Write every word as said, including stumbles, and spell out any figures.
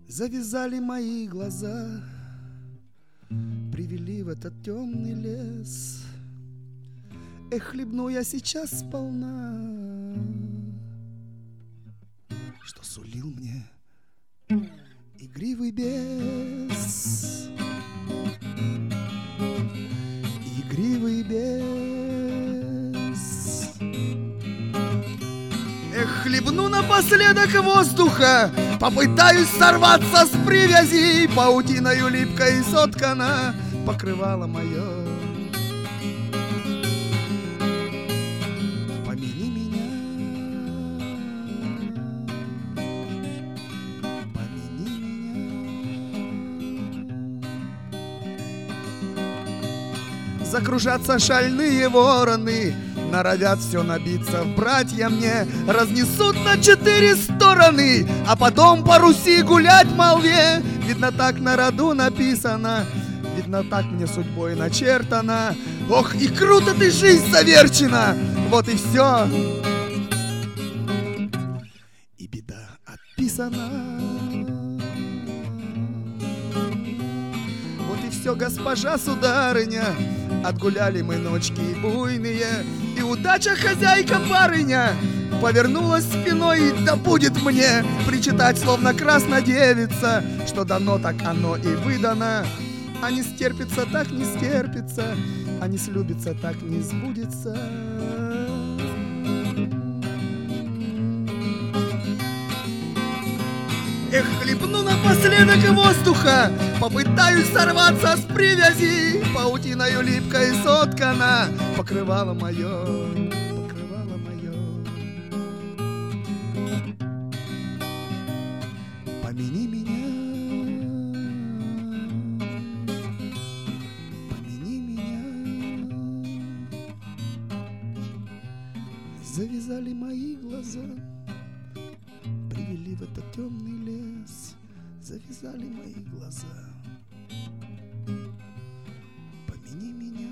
Завязали мои глаза, привели в этот темный лес. Эх, хлебну я сейчас сполна, что сулил мне игривый бес. Игривый бес. Эх, хлебну напоследок воздуха, попытаюсь сорваться с привязи. Паутиною липкой соткана покрывало мое. Помяни меня, помяни меня. Закружатся шальные вороны, норовят все набиться в братья мне, разнесут на четыре стороны, а потом по Руси гулять в молве. Видно, так на роду написано, видно, так мне судьбой начертано. Ох, и круто ты, жизнь заверчена, вот и все. И беда отписана. Вот и все, госпожа сударыня, отгуляли мы ночки буйные, и удача, хозяйка барыня, повернулась спиной, да будет мне причитать, словно краснодевица, что дано, так оно и выдано. А не стерпится, так не стерпится, а не слюбится, так не сбудется. Эх, хлебну напоследок воздуха, попытаюсь сорваться с привязи. Паутиною липкой соткана покрывало мое, покрывало мое. Помяни меня, помяни меня. Завязали мои глаза, привели в этот темный лес, завязали мои глаза. Помяни меня.